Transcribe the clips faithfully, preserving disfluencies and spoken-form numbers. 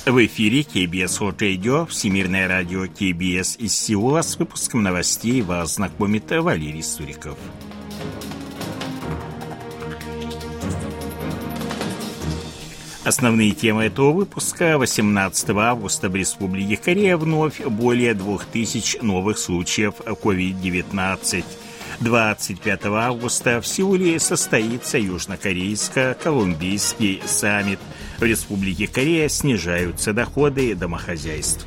В эфире кей би эс World Radio, Всемирное радио кей би эс из Сеула. С выпуском новостей вас знакомит Валерий Суриков. Основные темы этого выпуска. восемнадцатого августа в Республике Корея вновь более двух тысяч новых случаев ковид девятнадцать. двадцать пятого августа в Сеуле состоится южнокорейско-колумбийский саммит. В Республике Корея снижаются доходы домохозяйств.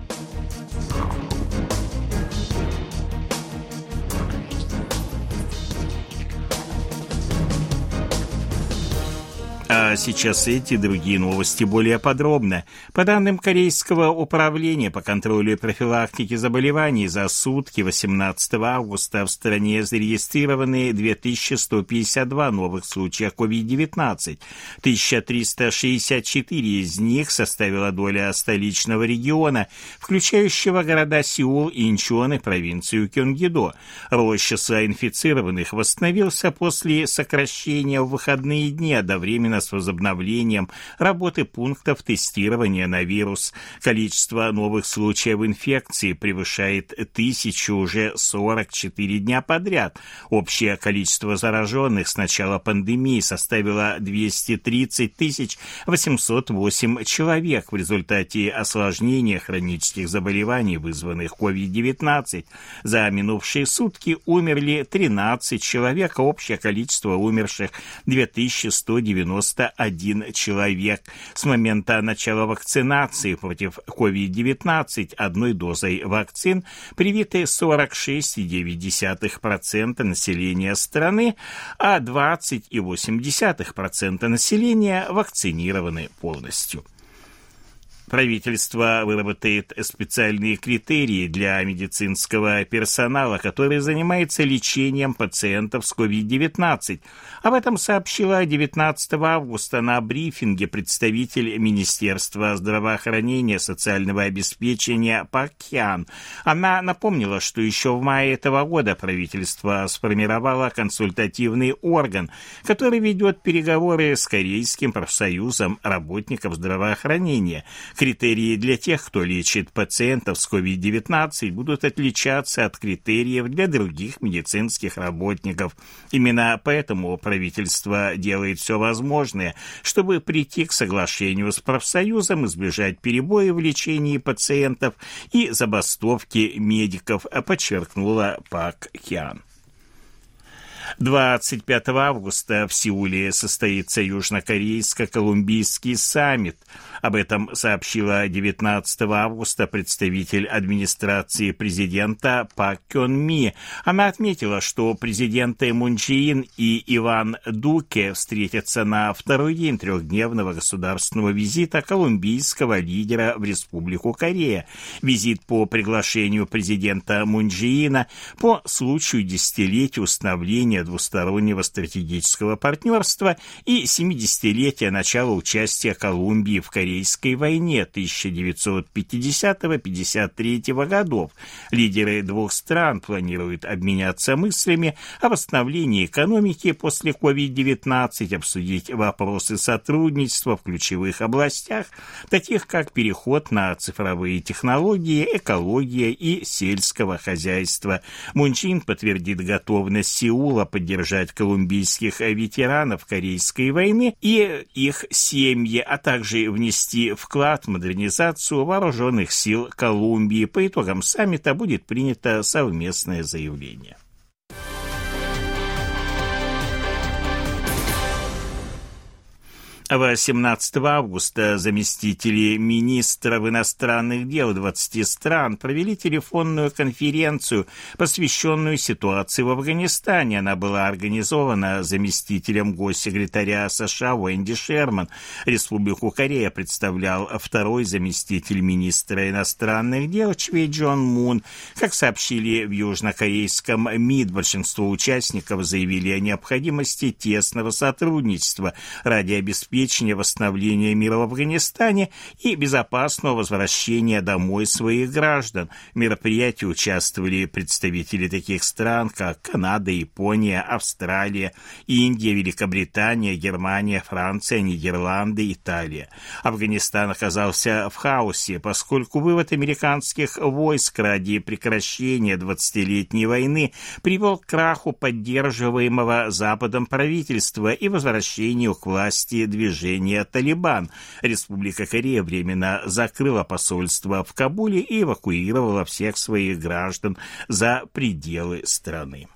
А сейчас эти и другие новости более подробно. По данным Корейского управления по контролю и профилактике заболеваний, за сутки восемнадцатого августа в стране зарегистрированы две тысячи сто пятьдесят два новых случая ковид девятнадцать. тысяча триста шестьдесят четыре из них составила доля столичного региона, включающего города Сеул, Инчхон и провинцию Кёнгидо. Рост числа инфицированных восстановился после сокращения в выходные дни одновременно с возобновлением работы пунктов тестирования на вирус. Количество новых случаев инфекции превышает тысячу уже сорок четыре дня подряд. Общее количество зараженных с начала пандемии составило двести тридцать тысяч восемьсот восемь человек. В результате осложнения хронических заболеваний, вызванных ковид девятнадцать, за минувшие сутки умерли тринадцать человек, а общее количество умерших две тысячи сто девяносто один человек. С момента начала вакцинации против ковид девятнадцать одной дозой вакцин привиты сорок шесть целых девять десятых процента населения страны, а двадцать целых восемь десятых процента населения вакцинированы полностью. Правительство выработает специальные критерии для медицинского персонала, который занимается лечением пациентов с ковид девятнадцать. Об этом сообщила девятнадцатого августа на брифинге представитель Министерства здравоохранения и социального обеспечения Пак Хян. Она напомнила, что еще в мае этого года правительство сформировало консультативный орган, который ведет переговоры с Корейским профсоюзом работников здравоохранения. Критерии для тех, кто лечит пациентов с ковид девятнадцать, будут отличаться от критериев для других медицинских работников. Именно поэтому правительство делает все возможное, чтобы прийти к соглашению с профсоюзом, избежать перебоев в лечении пациентов и забастовки медиков, подчеркнула Пак Хян. двадцать пятого августа в Сеуле состоится южнокорейско-колумбийский саммит. Об этом сообщила девятнадцатого августа представитель администрации президента Пак Кён Ми. Она отметила, что президенты Мун Чжэ Ин и Иван Дуке встретятся на второй день трехдневного государственного визита колумбийского лидера в Республику Корея. Визит по приглашению президента Мун Чжэ Ина по случаю десятилетия установления двустороннего стратегического партнерства и семидесятилетия начала участия Колумбии в Корейской войне тысяча девятьсот пятидесятого — пятьдесят третьего годов. Лидеры двух стран планируют обменяться мыслями о восстановлении экономики после ковид девятнадцать, обсудить вопросы сотрудничества в ключевых областях, таких как переход на цифровые технологии, экология и сельского хозяйства. Мун Чжэ Ин подтвердит готовность Сеула поддержать колумбийских ветеранов Корейской войны и их семьи, а также внести вклад в модернизацию вооруженных сил Колумбии. По итогам саммита будет принято совместное заявление. восемнадцатого августа заместители министров иностранных дел двадцати стран провели телефонную конференцию, посвященную ситуации в Афганистане. Она была организована заместителем госсекретаря США Уэнди Шерман. Республику Корея представлял второй заместитель министра иностранных дел Чвей Джон Мун. Как сообщили в южнокорейском МИД, большинство участников заявили о необходимости тесного сотрудничества ради обеспечения обеспечения восстановления мира в Афганистане и безопасного возвращения домой своих граждан. В мероприятии участвовали представители таких стран, как Канада, Япония, Австралия, Индия, Великобритания, Германия, Франция, Нидерланды, Италия. Афганистан оказался в хаосе, поскольку вывод американских войск ради прекращения двадцатилетней войны привел к краху поддерживаемого Западом правительства и возвращению к власти движения «Талибан». Республика Корея временно закрыла посольство в Кабуле и эвакуировала всех своих граждан за пределы страны.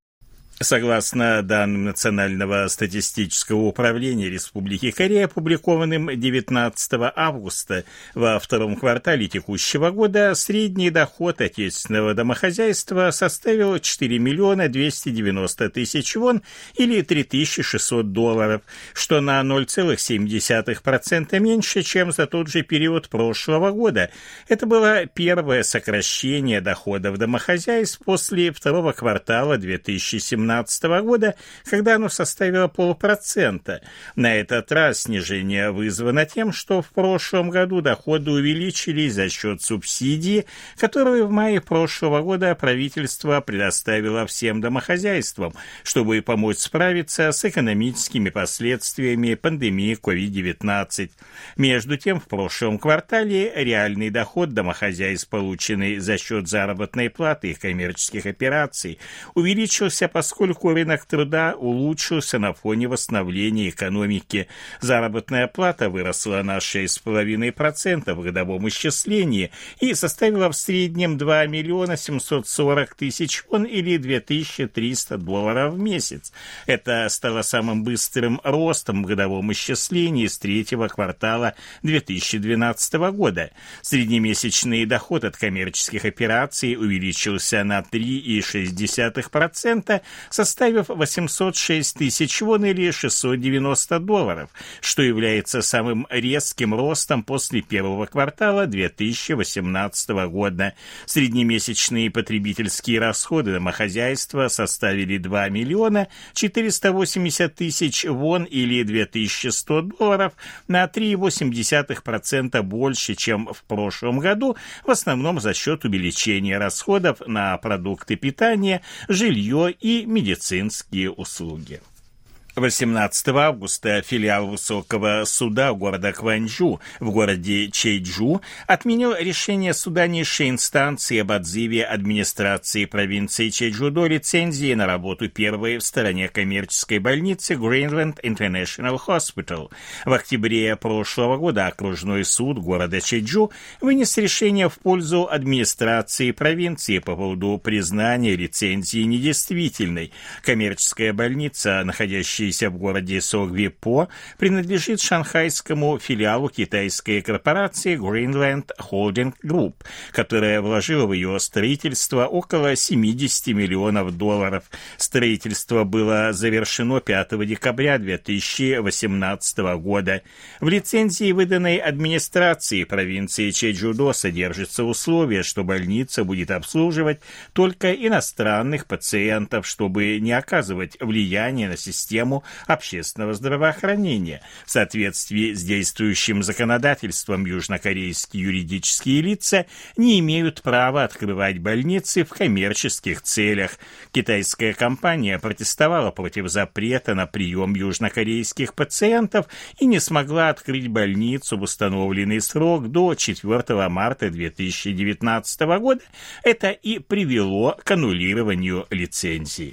Согласно данным Национального статистического управления Республики Корея, опубликованным девятнадцатого августа, во втором квартале текущего года средний доход отечественного домохозяйства составил четыре миллиона двести девяносто тысяч вон или три тысячи шестьсот долларов, что на ноль целых семь десятых процента меньше, чем за тот же период прошлого года. Это было первое сокращение доходов домохозяйств после второго квартала две тысячи семнадцатого года, когда оно составило полпроцента. На этот раз снижение вызвано тем, что в прошлом году доходы увеличились за счет субсидии, которую в мае прошлого года правительство предоставило всем домохозяйствам, чтобы помочь справиться с экономическими последствиями пандемии ковид девятнадцать. Между тем, в прошлом квартале реальный доход домохозяйств, полученный за счет заработной платы и коммерческих операций, увеличился, поскольку Поскольку рынок труда улучшился на фоне восстановления экономики. Заработная плата выросла на шесть целых пять десятых процента в годовом исчислении и составила в среднем два миллиона семьсот сорок тысяч вон или две тысячи триста долларов в месяц. Это стало самым быстрым ростом в годовом исчислении с третьего квартала две тысячи двенадцатого года. Среднемесячный доход от коммерческих операций увеличился на три целых шесть десятых процента, составив восемьсот шесть тысяч вон или шестьсот девяносто долларов, что является самым резким ростом после первого квартала две тысячи восемнадцатого года. Среднемесячные потребительские расходы домохозяйства составили два миллиона четыреста восемьдесят тысяч вон или две тысячи сто долларов, на три целых восемь десятых процента больше, чем в прошлом году, в основном за счет увеличения расходов на продукты питания, жилье и медицинские услуги. восемнадцатого августа филиал Высокого суда города Кванджу в городе Чэйчжу отменил решение суда низшей инстанции об отзыве администрации провинции Чэйчжудо лицензии на работу первой в стороне коммерческой больницы Greenland International Hospital. В октябре прошлого года окружной суд города Чэйчжу вынес решение в пользу администрации провинции по поводу признания лицензии недействительной. Коммерческая больница, находящаяся в городе Согви-По, принадлежит шанхайскому филиалу китайской корпорации Greenland Holding Group, которая вложила в ее строительство около семьдесят миллионов долларов. Строительство было завершено пятого декабря две тысячи восемнадцатого года. В лицензии, выданной администрацией провинции Чэйчжудо, содержится условие, что больница будет обслуживать только иностранных пациентов, чтобы не оказывать влияния на систему общественного здравоохранения. В соответствии с действующим законодательством южнокорейские юридические лица не имеют права открывать больницы в коммерческих целях. Китайская компания протестовала против запрета на прием южнокорейских пациентов и не смогла открыть больницу в установленный срок до четвёртого марта две тысячи девятнадцатого года. Это и привело к аннулированию лицензии.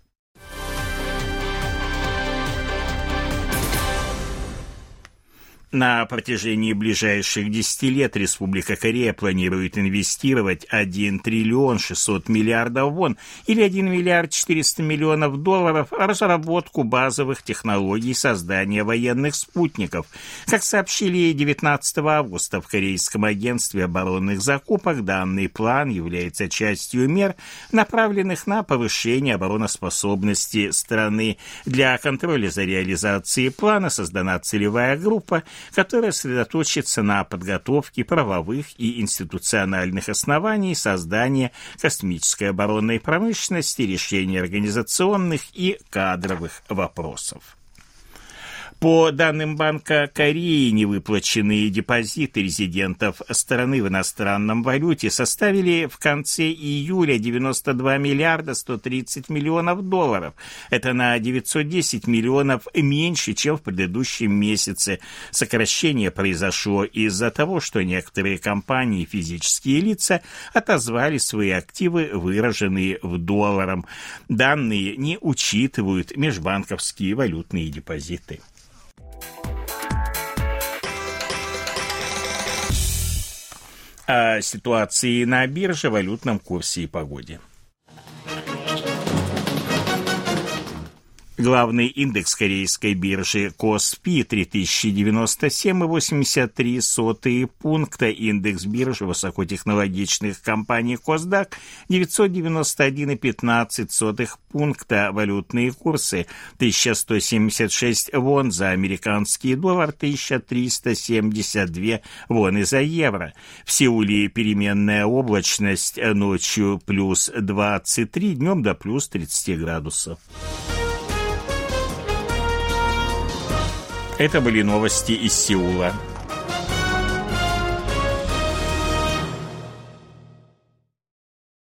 На протяжении ближайших десяти лет Республика Корея планирует инвестировать один триллион шестьсот миллиардов вон или один миллиард четыреста миллионов долларов в разработку базовых технологий создания военных спутников. Как сообщили девятнадцатого августа в Корейском агентстве оборонных закупок, данный план является частью мер, направленных на повышение обороноспособности страны. Для контроля за реализацией плана создана целевая группа, которая сосредоточится на подготовке правовых и институциональных оснований создания космической оборонной промышленности, решения организационных и кадровых вопросов. По данным Банка Кореи, невыплаченные депозиты резидентов страны в иностранном валюте составили в конце июля девяносто два миллиарда сто тридцать миллионов долларов. Это на девятьсот десять миллионов меньше, чем в предыдущем месяце. Сокращение произошло из-за того, что некоторые компании и физические лица отозвали свои активы, выраженные в долларах. Данные не учитывают межбанковские валютные депозиты. О ситуации на бирже, валютном курсе и погоде. Главный индекс корейской биржи Коспи три тысячи девяносто семь целых восемьдесят три сотых пункта, индекс биржи высокотехнологичных компаний Косдак девятьсот девяносто один целых пятнадцать сотых пункта, валютные курсы тысяча сто семьдесят шесть вон за американский доллар, тысяча триста семьдесят два воны за евро. В Сеуле переменная облачность, ночью плюс двадцать три, днем до плюс тридцать градусов. Это были новости из Сеула.